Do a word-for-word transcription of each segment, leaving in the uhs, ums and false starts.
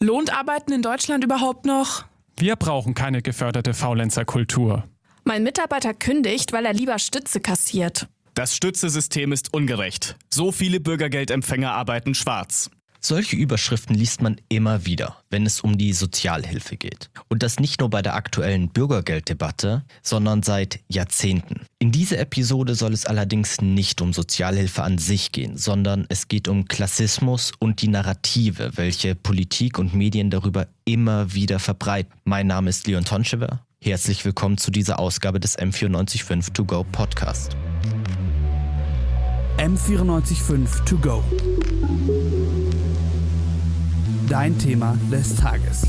Lohnt Arbeiten in Deutschland überhaupt noch? Wir brauchen keine geförderte Faulenzerkultur. Mein Mitarbeiter kündigt, weil er lieber Stütze kassiert. Das Stützesystem ist ungerecht. So viele Bürgergeldempfänger arbeiten schwarz. Solche Überschriften liest man immer wieder, wenn es um die Sozialhilfe geht. Und das nicht nur bei der aktuellen Bürgergelddebatte, sondern seit Jahrzehnten. In dieser Episode soll es allerdings nicht um Sozialhilfe an sich gehen, sondern es geht um Klassismus und die Narrative, welche Politik und Medien darüber immer wieder verbreiten. Mein Name ist Leon Tonschewer. Herzlich willkommen zu dieser Ausgabe des M vierundneunzig Komma fünf To Go Podcast. M vierundneunzig Komma fünf To Go. Dein Thema des Tages.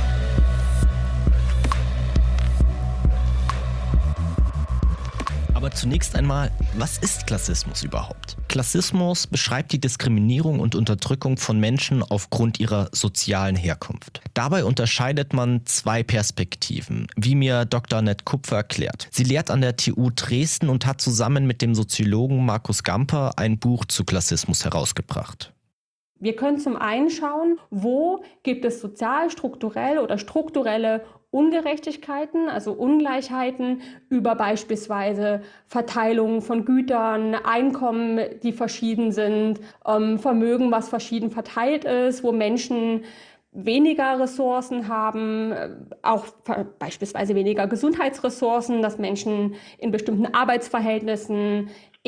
Aber zunächst einmal, was ist Klassismus überhaupt? Klassismus beschreibt die Diskriminierung und Unterdrückung von Menschen aufgrund ihrer sozialen Herkunft. Dabei unterscheidet man zwei Perspektiven, wie mir Doktor Annette Kupfer erklärt. Sie lehrt an der T U Dresden und hat zusammen mit dem Soziologen Markus Gamper ein Buch zu Klassismus herausgebracht. Wir können zum einen schauen, wo gibt es sozial, strukturell oder strukturelle Ungerechtigkeiten, also Ungleichheiten über beispielsweise Verteilung von Gütern, Einkommen, die verschieden sind, ähm, Vermögen, was verschieden verteilt ist, wo Menschen weniger Ressourcen haben, auch beispielsweise weniger Gesundheitsressourcen, dass Menschen in bestimmten Arbeitsverhältnissen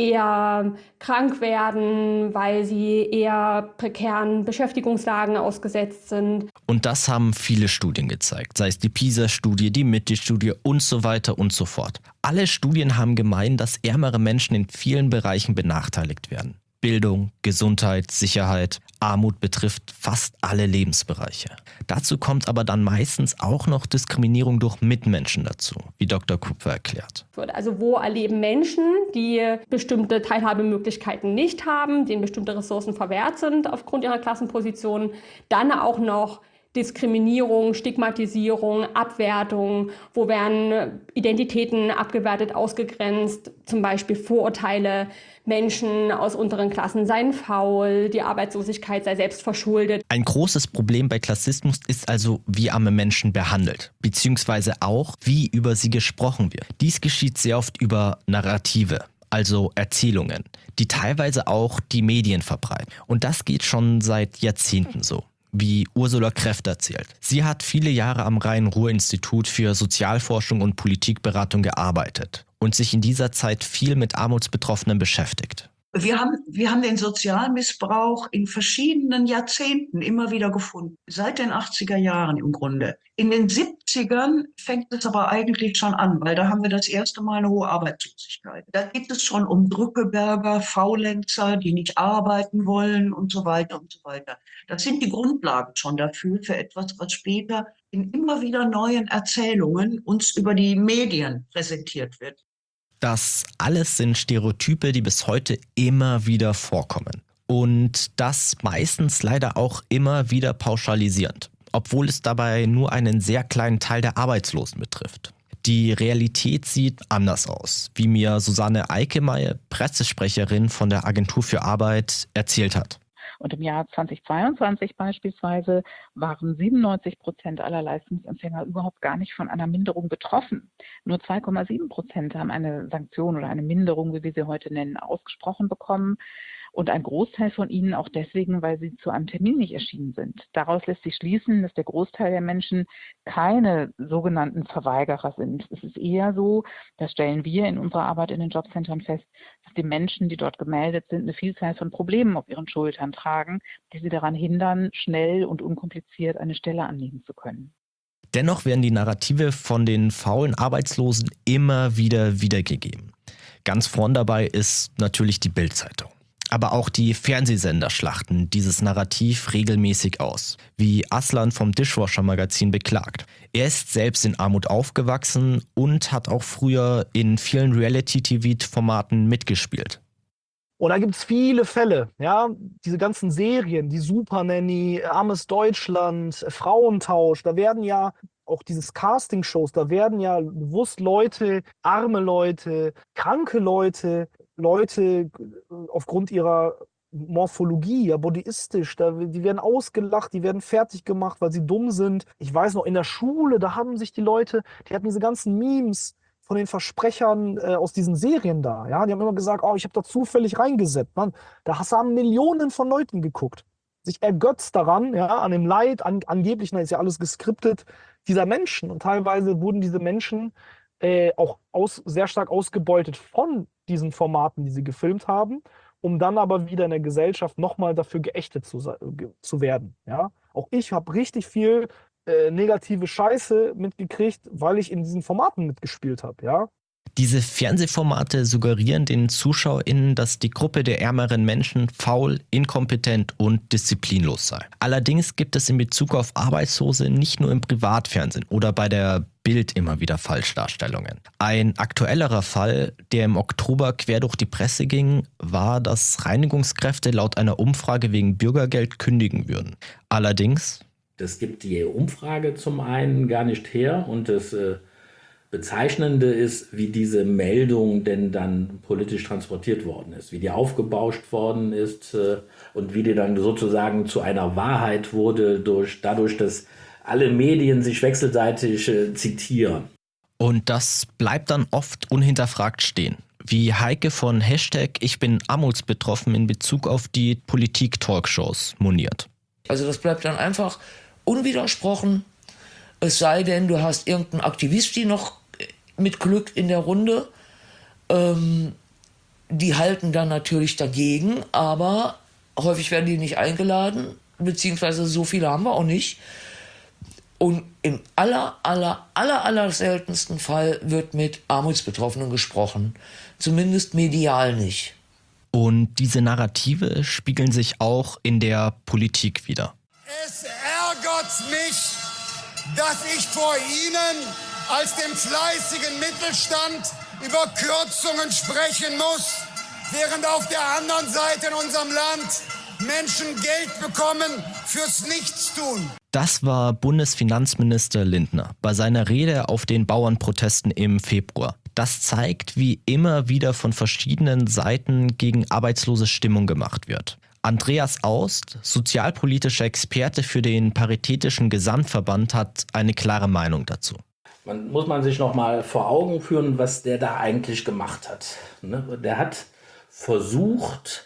eher krank werden, weil sie eher prekären Beschäftigungslagen ausgesetzt sind. Und das haben viele Studien gezeigt, sei es die PISA-Studie, die M I T I-Studie und so weiter und so fort. Alle Studien haben gemeint, dass ärmere Menschen in vielen Bereichen benachteiligt werden. Bildung, Gesundheit, Sicherheit, Armut betrifft fast alle Lebensbereiche. Dazu kommt aber dann meistens auch noch Diskriminierung durch Mitmenschen dazu, wie Doktor Kupfer erklärt. Also wo erleben Menschen, die bestimmte Teilhabemöglichkeiten nicht haben, denen bestimmte Ressourcen verwehrt sind aufgrund ihrer Klassenposition, dann auch noch Diskriminierung, Stigmatisierung, Abwertung, wo werden Identitäten abgewertet, ausgegrenzt, zum Beispiel Vorurteile, Menschen aus unteren Klassen seien faul, die Arbeitslosigkeit sei selbst verschuldet. Ein großes Problem bei Klassismus ist also, wie arme Menschen behandelt, beziehungsweise auch, wie über sie gesprochen wird. Dies geschieht sehr oft über Narrative, also Erzählungen, die teilweise auch die Medien verbreiten. Und das geht schon seit Jahrzehnten so, wie Ursula Kreft erzählt. Sie hat viele Jahre am Rhein-Ruhr-Institut für Sozialforschung und Politikberatung gearbeitet und sich in dieser Zeit viel mit Armutsbetroffenen beschäftigt. Wir haben, wir haben den Sozialmissbrauch in verschiedenen Jahrzehnten immer wieder gefunden. Seit den achtziger Jahren im Grunde. In den siebzigern fängt es aber eigentlich schon an, weil da haben wir das erste Mal eine hohe Arbeitslosigkeit. Da geht es schon um Drückeberger, Faulenzer, die nicht arbeiten wollen und so weiter und so weiter. Das sind die Grundlagen schon dafür, für etwas, was später in immer wieder neuen Erzählungen uns über die Medien präsentiert wird. Das alles sind Stereotype, die bis heute immer wieder vorkommen. Und das meistens leider auch immer wieder pauschalisierend, obwohl es dabei nur einen sehr kleinen Teil der Arbeitslosen betrifft. Die Realität sieht anders aus, wie mir Susanne Eikemeyer, Pressesprecherin von der Agentur für Arbeit, erzählt hat. Und im Jahr zweitausendzweiundzwanzig beispielsweise waren siebenundneunzig Prozent aller Leistungsempfänger überhaupt gar nicht von einer Minderung betroffen. Nur zwei Komma sieben Prozent haben eine Sanktion oder eine Minderung, wie wir sie heute nennen, ausgesprochen bekommen. Und ein Großteil von ihnen auch deswegen, weil sie zu einem Termin nicht erschienen sind. Daraus lässt sich schließen, dass der Großteil der Menschen keine sogenannten Verweigerer sind. Es ist eher so, das stellen wir in unserer Arbeit in den Jobcentern fest, dass die Menschen, die dort gemeldet sind, eine Vielzahl von Problemen auf ihren Schultern tragen, die sie daran hindern, schnell und unkompliziert eine Stelle annehmen zu können. Dennoch werden die Narrative von den faulen Arbeitslosen immer wieder wiedergegeben. Ganz vorn dabei ist natürlich die Bild-Zeitung. Aber auch die Fernsehsender schlachten dieses Narrativ regelmäßig aus, wie Aslan vom Dishwasher-Magazin beklagt. Er ist selbst in Armut aufgewachsen und hat auch früher in vielen Reality-T V-Formaten mitgespielt. Und da gibt es viele Fälle, ja, diese ganzen Serien, die Supernanny, Armes Deutschland, Frauentausch, da werden ja auch dieses Casting-Shows, da werden ja bewusst Leute, arme Leute, kranke Leute, Leute aufgrund ihrer Morphologie, ja, bodyistisch, da, die werden ausgelacht, die werden fertig gemacht, weil sie dumm sind. Ich weiß noch, in der Schule, da haben sich die Leute, die hatten diese ganzen Memes von den Versprechern äh, aus diesen Serien da, ja, die haben immer gesagt, oh, ich habe da zufällig reingesetzt, Mann, da hast- haben Millionen von Leuten geguckt, sich ergötzt daran, ja, an dem Leid, an, angeblich, na, ist ja alles geskriptet, dieser Menschen, und teilweise wurden diese Menschen äh, auch aus, sehr stark ausgebeutet von diesen Formaten, die sie gefilmt haben, um dann aber wieder in der Gesellschaft nochmal dafür geächtet zu, se- ge- zu werden. Ja? Auch ich habe richtig viel äh, negative Scheiße mitgekriegt, weil ich in diesen Formaten mitgespielt habe. Ja? Diese Fernsehformate suggerieren den ZuschauerInnen, dass die Gruppe der ärmeren Menschen faul, inkompetent und disziplinlos sei. Allerdings gibt es in Bezug auf Arbeitslose nicht nur im Privatfernsehen oder bei der Bild immer wieder Falschdarstellungen. Ein aktuellerer Fall, der im Oktober quer durch die Presse ging, war, dass Reinigungskräfte laut einer Umfrage wegen Bürgergeld kündigen würden. Allerdings... Das gibt die Umfrage zum einen gar nicht her und das äh, Bezeichnende ist, wie diese Meldung denn dann politisch transportiert worden ist, wie die aufgebauscht worden ist äh, und wie die dann sozusagen zu einer Wahrheit wurde, durch, dadurch, dass alle Medien sich wechselseitig äh, zitieren. Und das bleibt dann oft unhinterfragt stehen. Wie Heike von Hashtag Ich bin armutsbetroffen in Bezug auf die Politik-Talkshows moniert. Also das bleibt dann einfach unwidersprochen, es sei denn, du hast irgendeinen Aktivisti noch mit Glück in der Runde. Ähm, die halten dann natürlich dagegen, aber häufig werden die nicht eingeladen, beziehungsweise so viele haben wir auch nicht. Und im aller, aller, aller, aller seltensten Fall wird mit Armutsbetroffenen gesprochen. Zumindest medial nicht. Und diese Narrative spiegeln sich auch in der Politik wider. Es ärgert mich, dass ich vor Ihnen als dem fleißigen Mittelstand über Kürzungen sprechen muss, während auf der anderen Seite in unserem Land Menschen Geld bekommen fürs Nichtstun. Das war Bundesfinanzminister Lindner bei seiner Rede auf den Bauernprotesten im Februar. Das zeigt, wie immer wieder von verschiedenen Seiten gegen arbeitslose Stimmung gemacht wird. Andreas Aust, sozialpolitischer Experte für den Paritätischen Gesamtverband, hat eine klare Meinung dazu. Man muss man sich noch mal vor Augen führen, was der da eigentlich gemacht hat. Ne? Der hat versucht,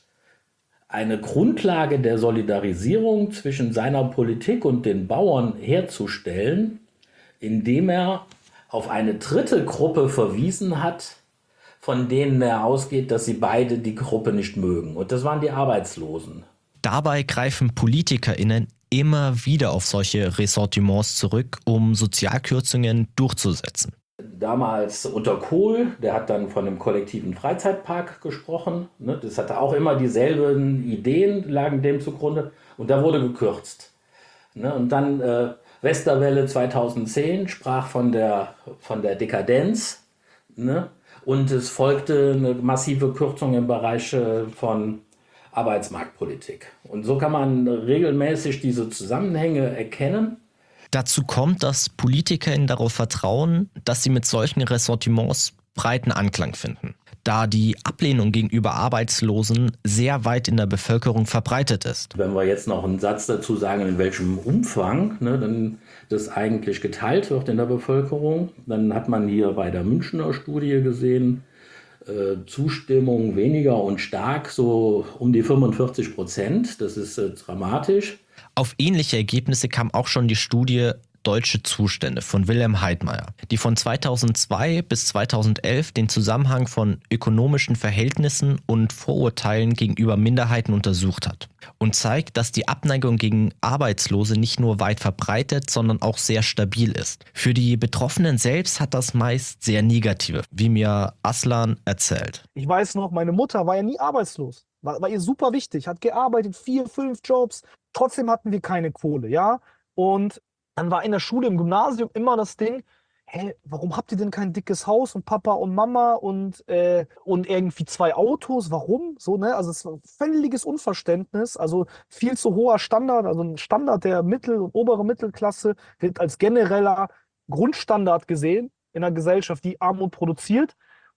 eine Grundlage der Solidarisierung zwischen seiner Politik und den Bauern herzustellen, indem er auf eine dritte Gruppe verwiesen hat, von denen er ausgeht, dass sie beide die Gruppe nicht mögen. Und das waren die Arbeitslosen. Dabei greifen PolitikerInnen immer wieder auf solche Ressentiments zurück, um Sozialkürzungen durchzusetzen. Damals unter Kohl, der hat dann von einem kollektiven Freizeitpark gesprochen. Ne? Das hatte auch immer dieselben Ideen, lagen dem zugrunde. Und da wurde gekürzt. Ne? Und dann äh, Westerwelle zweitausendzehn sprach von der, von der Dekadenz. Ne? Und es folgte eine massive Kürzung im Bereich äh, von Arbeitsmarktpolitik. Und so kann man regelmäßig diese Zusammenhänge erkennen. Dazu kommt, dass PolitikerInnen darauf vertrauen, dass sie mit solchen Ressentiments breiten Anklang finden, da die Ablehnung gegenüber Arbeitslosen sehr weit in der Bevölkerung verbreitet ist. Wenn wir jetzt noch einen Satz dazu sagen, in welchem Umfang ne, dann das eigentlich geteilt wird in der Bevölkerung, dann hat man hier bei der Münchner Studie gesehen, äh, Zustimmung weniger und stark, so um die fünfundvierzig Prozent. Das ist äh, dramatisch. Auf ähnliche Ergebnisse kam auch schon die Studie Deutsche Zustände von Wilhelm Heidmeier, die von zweitausendzwei bis zweitausendelf den Zusammenhang von ökonomischen Verhältnissen und Vorurteilen gegenüber Minderheiten untersucht hat und zeigt, dass die Abneigung gegen Arbeitslose nicht nur weit verbreitet, sondern auch sehr stabil ist. Für die Betroffenen selbst hat das meist sehr negative, wie mir Aslan erzählt. Ich weiß noch, meine Mutter war ja nie arbeitslos. War, war ihr super wichtig, hat gearbeitet, vier, fünf Jobs. Trotzdem hatten wir keine Kohle, ja. Und dann war in der Schule, im Gymnasium immer das Ding, hä, warum habt ihr denn kein dickes Haus und Papa und Mama und, äh, und irgendwie zwei Autos? Warum? So, ne? Also es war ein völliges Unverständnis, also viel zu hoher Standard, also ein Standard der Mittel- und oberen Mittelklasse wird als genereller Grundstandard gesehen in einer Gesellschaft, die Armut produziert.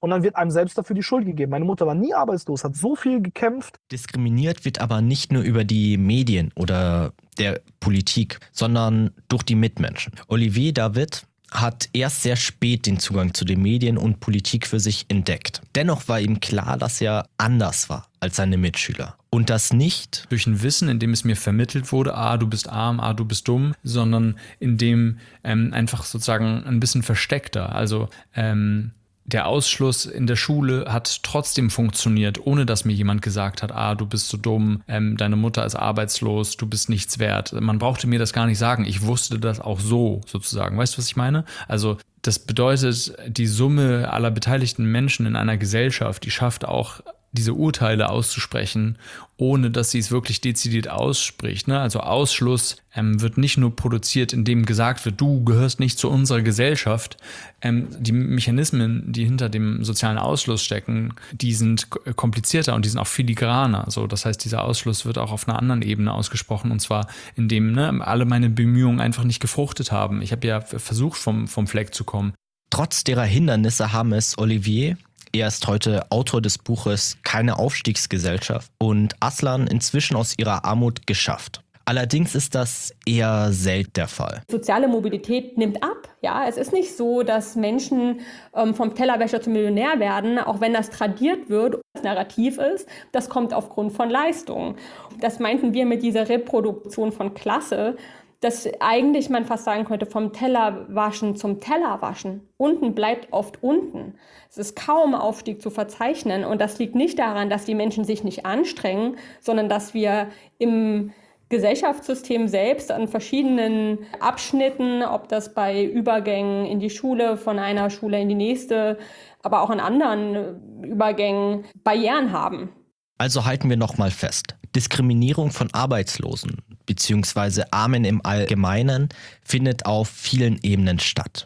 und dann wird einem selbst dafür die Schuld gegeben. Meine Mutter war nie arbeitslos, hat so viel gekämpft. Diskriminiert wird aber nicht nur über die Medien oder der Politik, sondern durch die Mitmenschen. Olivier David hat erst sehr spät den Zugang zu den Medien und Politik für sich entdeckt. Dennoch war ihm klar, dass er anders war als seine Mitschüler. Und das nicht durch ein Wissen, in dem es mir vermittelt wurde, ah, du bist arm, ah, du bist dumm, sondern in dem ähm, einfach sozusagen ein bisschen versteckter. Also ähm, der Ausschluss in der Schule hat trotzdem funktioniert, ohne dass mir jemand gesagt hat, ah, du bist so dumm, ähm, deine Mutter ist arbeitslos, du bist nichts wert. Man brauchte mir das gar nicht sagen. Ich wusste das auch so sozusagen. Weißt du, was ich meine? Also das bedeutet, die Summe aller beteiligten Menschen in einer Gesellschaft, die schafft auch, diese Urteile auszusprechen, ohne dass sie es wirklich dezidiert ausspricht. Ne? Also Ausschluss ähm, wird nicht nur produziert, indem gesagt wird, du gehörst nicht zu unserer Gesellschaft. Ähm, die Mechanismen, die hinter dem sozialen Ausschluss stecken, die sind komplizierter und die sind auch filigraner. So, das heißt, dieser Ausschluss wird auch auf einer anderen Ebene ausgesprochen, und zwar indem ne, alle meine Bemühungen einfach nicht gefruchtet haben. Ich habe ja versucht, vom, vom Fleck zu kommen. Trotz derer Hindernisse haben es Olivier, er ist heute Autor des Buches Keine Aufstiegsgesellschaft, und Aslan inzwischen aus ihrer Armut geschafft. Allerdings ist das eher selten der Fall. Soziale Mobilität nimmt ab. Ja, es ist nicht so, dass Menschen ähm, vom Tellerwäscher zum Millionär werden, auch wenn das tradiert wird, das Narrativ ist. Das kommt aufgrund von Leistung. Das meinten wir mit dieser Reproduktion von Klasse, dass eigentlich man fast sagen könnte, vom Tellerwaschen zum Tellerwaschen. Unten bleibt oft unten. Es ist kaum Aufstieg zu verzeichnen, und das liegt nicht daran, dass die Menschen sich nicht anstrengen, sondern dass wir im Gesellschaftssystem selbst an verschiedenen Abschnitten, ob das bei Übergängen in die Schule, von einer Schule in die nächste, aber auch an anderen Übergängen Barrieren haben. Also halten wir nochmal fest. Diskriminierung von Arbeitslosen bzw. Armen im Allgemeinen findet auf vielen Ebenen statt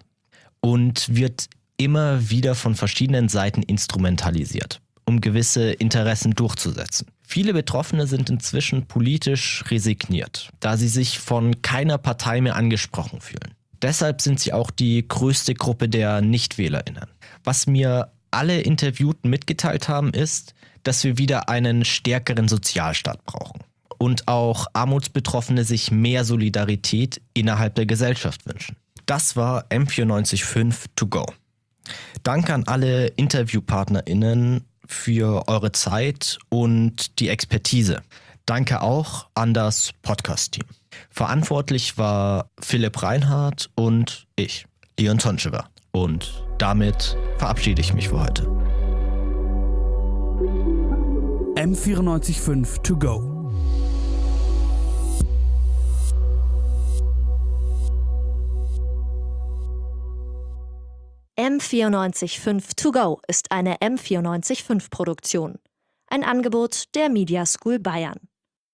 und wird immer wieder von verschiedenen Seiten instrumentalisiert, um gewisse Interessen durchzusetzen. Viele Betroffene sind inzwischen politisch resigniert, da sie sich von keiner Partei mehr angesprochen fühlen. Deshalb sind sie auch die größte Gruppe der NichtwählerInnen. Was mir alle Interviewten mitgeteilt haben, ist, dass wir wieder einen stärkeren Sozialstaat brauchen und auch Armutsbetroffene sich mehr Solidarität innerhalb der Gesellschaft wünschen. Das war M vierundneunzig Komma fünf To Go. Danke an alle InterviewpartnerInnen für eure Zeit und die Expertise. Danke auch an das Podcast-Team. Verantwortlich war Philipp Reinhardt und ich, Leon Tonschewa. Und damit verabschiede ich mich für heute. M vierundneunzig Komma fünf To Go. M vierundneunzig Komma fünf To Go ist eine M vierundneunzig Komma fünf Produktion. Ein Angebot der Media School Bayern.